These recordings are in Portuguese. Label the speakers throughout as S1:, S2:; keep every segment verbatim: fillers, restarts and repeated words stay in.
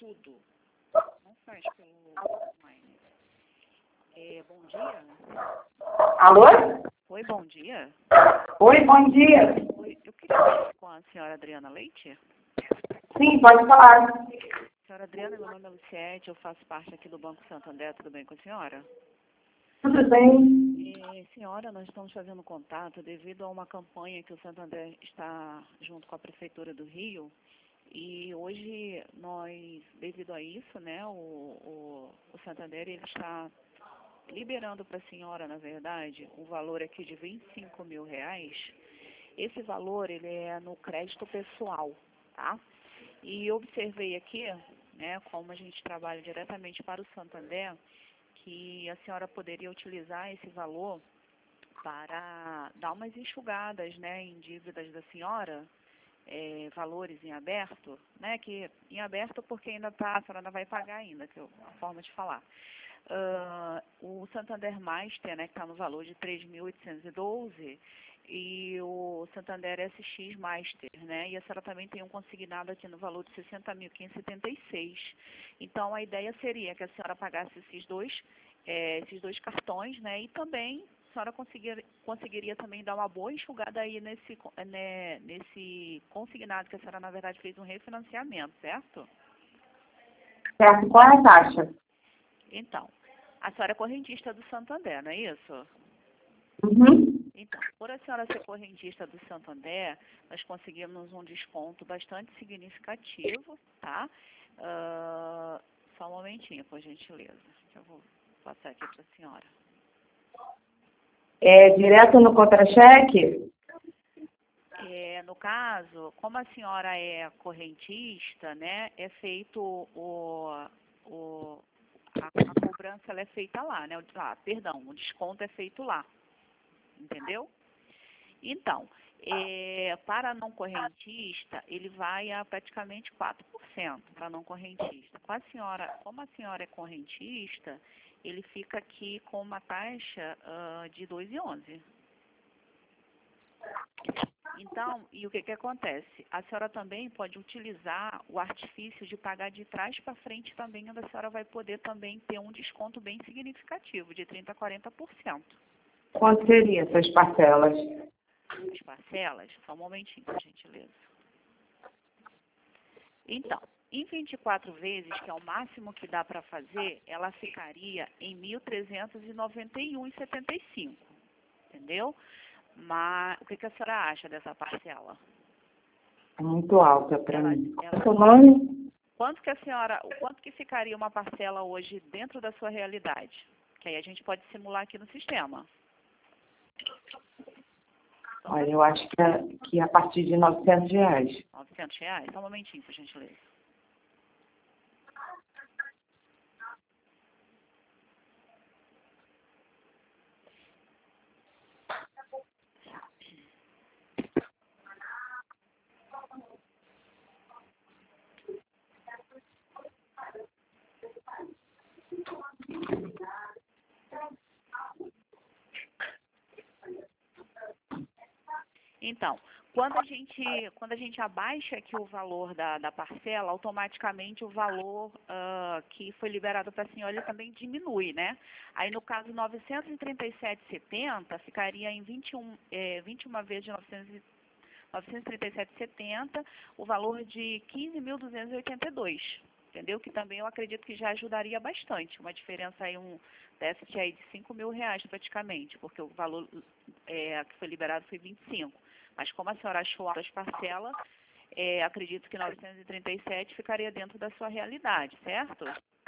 S1: tudo. Não faz pelo online. É, bom dia.
S2: Alô?
S1: Oi, bom dia.
S2: Oi, bom dia.
S1: Oi, eu queria falar com a senhora Adriana Leite.
S2: Sim, pode falar.
S1: Senhora Adriana, meu nome é Luciete, eu faço parte aqui do Banco Santander, tudo bem com a senhora?
S2: Tudo bem?
S1: É, senhora, nós estamos fazendo contato devido a uma campanha que o Santander está junto com a Prefeitura do Rio. E hoje nós, devido a isso, né, o, o, o Santander ele está liberando para a senhora, na verdade, um valor aqui de vinte e cinco mil reais. Esse valor ele é no crédito pessoal, tá? E observei aqui, né, como a gente trabalha diretamente para o Santander, que a senhora poderia utilizar esse valor para dar umas enxugadas, né, em dívidas da senhora, é, valores em aberto, né, que em aberto porque ainda tá, a senhora ainda vai pagar ainda, que é a forma de falar. Uh, o Santander Master, né, que está no valor de três mil oitocentos e doze, e o Santander S X Master, né, e a senhora também tem um consignado aqui no valor de sessenta mil quinhentos e setenta e seis. Então, a ideia seria que a senhora pagasse esses dois, é, esses dois cartões, né, e também a senhora conseguir, conseguiria também dar uma boa enxugada aí nesse, né, nesse consignado, que a senhora, na verdade, fez um refinanciamento, certo?
S2: Certo, qual é a taxa?
S1: Então, a senhora é correntista do Santander, não é isso?
S2: Uhum.
S1: Então, por a senhora ser correntista do Santander, nós conseguimos um desconto bastante significativo, tá? Uh, só um momentinho, por gentileza, que eu vou passar aqui para a senhora.
S2: É direto no contra-cheque?
S1: É, no caso, como a senhora é correntista, né, é feito o... o a, a cobrança ela é feita lá, né? Ah, perdão, o desconto é feito lá. Entendeu? Então, é, para não correntista, ele vai a praticamente quatro por cento para não correntista. Com a senhora, como a senhora é correntista, ele fica aqui com uma taxa uh, de dois vírgula onze. Então, e o que que acontece? A senhora também pode utilizar o artifício de pagar de trás para frente também, onde a senhora vai poder também ter um desconto bem significativo, de trinta a quarenta por cento.
S2: Quanto seria essas parcelas?
S1: As parcelas, só um momentinho, por gentileza. Então, em vinte e quatro vezes, que é o máximo que dá para fazer, ela ficaria em mil trezentos e noventa e um reais e setenta e cinco centavos. Entendeu? Mas o que, que a senhora acha dessa parcela?
S2: É muito alta para
S1: Ela,
S2: mim. Qual é o
S1: ela,
S2: seu nome?
S1: quanto que a senhora, quanto que ficaria uma parcela hoje dentro da sua realidade? Que aí a gente pode simular aqui no sistema.
S2: Olha, eu acho que é, que é a partir de novecentos reais.
S1: novecentos reais? Só um momentinho, por gentileza. Então, quando a gente, quando a gente abaixa aqui o valor da, da parcela, automaticamente o valor uh, que foi liberado para a senhora ele também diminui, né? Aí, no caso, novecentos e trinta e sete reais e setenta centavos ficaria em vinte e um, eh, vinte e uma vezes de novecentos e trinta e sete reais e setenta centavos, o valor de quinze mil duzentos e oitenta e dois reais. Entendeu? Que também eu acredito que já ajudaria bastante. Uma diferença aí, um déficit aí de cinco mil reais praticamente, porque o valor é, que foi liberado foi vinte e cinco. Mas como a senhora achou as parcelas, é, acredito que novecentos e trinta e sete ficaria dentro da sua realidade, certo?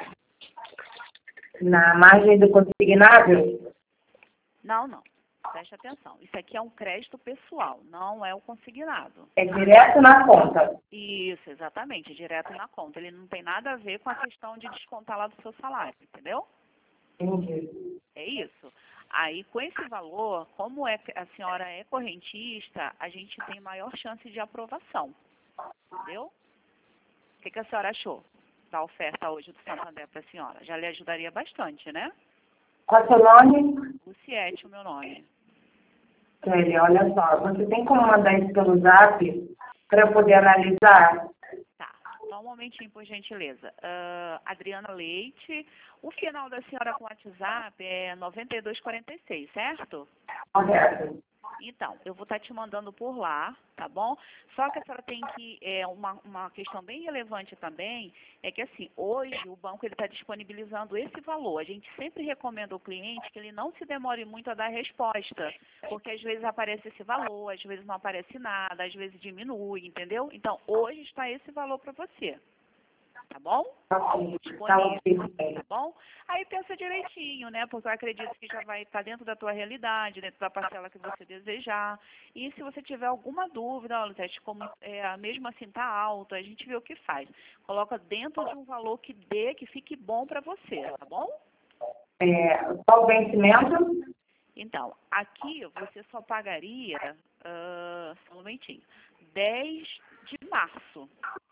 S2: Na margem do consignado?
S1: Não, não. Preste atenção. Isso aqui é um crédito pessoal, não é o consignado.
S2: É direto na conta?
S1: Isso, exatamente, direto na conta. Ele não tem nada a ver com a questão de descontar lá do seu salário, entendeu?
S2: Entendi.
S1: É isso. Aí, com esse valor, como é, a senhora é correntista, a gente tem maior chance de aprovação, entendeu? O que, que a senhora achou da oferta hoje do Santander para a senhora? Já lhe ajudaria bastante, né?
S2: Qual é o seu nome?
S1: Luciete, o meu nome.
S2: Célia, olha só, você tem como mandar isso pelo zap para eu poder analisar?
S1: Tá, só Só um momentinho, por gentileza. Uh, Adriana Leite, o final da senhora com o WhatsApp é noventa e dois quarenta e seis, certo?
S2: Correto.
S1: Então, eu vou estar te mandando por lá, tá bom? Só que a senhora tem que, é, uma, uma questão bem relevante também, é que assim, hoje o banco está disponibilizando esse valor. A gente sempre recomenda ao cliente que ele não se demore muito a dar a resposta, porque às vezes aparece esse valor, às vezes não aparece nada, às vezes diminui, entendeu? Então, hoje está esse valor para você. Tá bom? Disponível, tá bom? Aí pensa direitinho, né? Porque eu acredito que já vai estar dentro da tua realidade, dentro da parcela que você desejar. E se você tiver alguma dúvida, olha, Tete, como é, mesmo assim tá alto, a gente vê o que faz. Coloca dentro de um valor que dê, que fique bom para você, tá bom?
S2: É, qual o vencimento?
S1: Então, aqui você só pagaria, uh, só um momentinho, dez de março.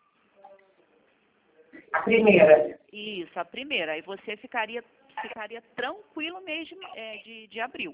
S2: A primeira.
S1: Isso, a primeira. Aí você ficaria, ficaria tranquilo mês de, é, de, de abril.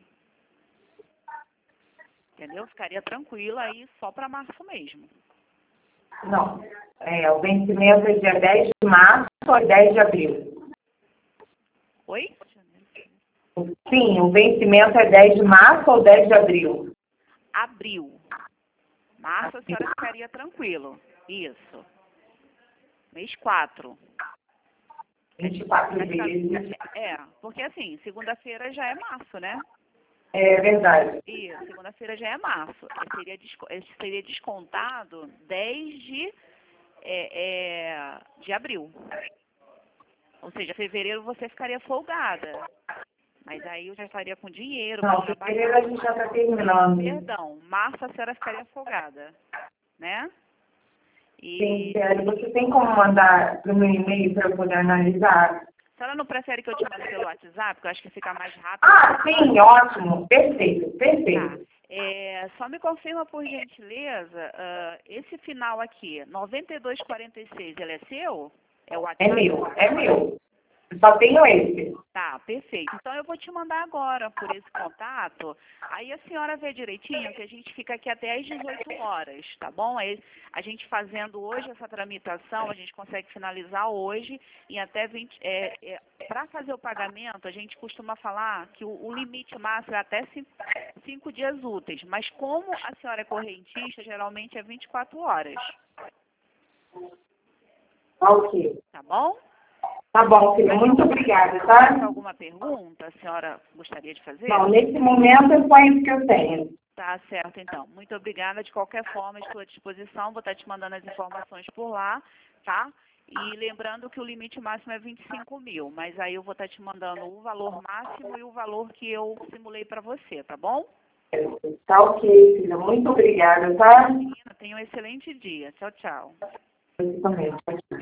S1: Entendeu? Ficaria tranquilo aí só para março mesmo.
S2: Não. É, o vencimento é dia dez de março ou dez de abril?
S1: Oi?
S2: Sim, o vencimento é dez de março ou dez de abril?
S1: Abril. Março a senhora ficaria tranquilo. Isso. Mês quatro.
S2: vinte e quatro vezes.
S1: É, porque assim, segunda-feira já é março, né?
S2: É verdade.
S1: Isso, segunda-feira já é março. Seria, seria descontado dez de, é, é, de abril. Ou seja, fevereiro você ficaria folgada. Mas aí eu já estaria com dinheiro.
S2: Não, fevereiro a gente já está terminando.
S1: Perdão, março a senhora ficaria folgada, né? E...
S2: Sim, sério. Você tem como mandar para o meu e-mail para eu poder analisar?
S1: A senhora não prefere que eu te mande pelo WhatsApp, que eu acho que fica mais rápido?
S2: Ah, sim, ótimo. Perfeito, perfeito.
S1: Tá. É, só me confirma, por gentileza, uh, esse final aqui, noventa e dois quarenta e seis, ele é seu? É o WhatsApp?
S2: É meu, é meu. Eu só tenho esse.
S1: Tá, perfeito. Então eu vou te mandar agora por esse contato. Aí a senhora vê direitinho que a gente fica aqui até às dezoito horas, tá bom? Aí a gente fazendo hoje essa tramitação, a gente consegue finalizar hoje e até vinte. É, é, para fazer o pagamento, a gente costuma falar que o, o limite máximo é até cinco, cinco dias úteis, mas como a senhora é correntista, geralmente é vinte e quatro horas.
S2: Ok.
S1: Tá bom?
S2: Tá bom, filha. Muito obrigada, tá?
S1: Alguma pergunta a senhora gostaria de fazer?
S2: Não, nesse momento é só isso que eu tenho.
S1: Tá certo, então. Muito obrigada. De qualquer forma, estou à disposição. Vou estar te mandando as informações por lá, tá? E lembrando que o limite máximo é vinte e cinco mil, mas aí eu vou estar te mandando o valor máximo e o valor que eu simulei para você, tá bom?
S2: Tá ok, filha. Muito obrigada, tá?
S1: Tenha um excelente dia. Tchau, tchau.
S2: Eu também.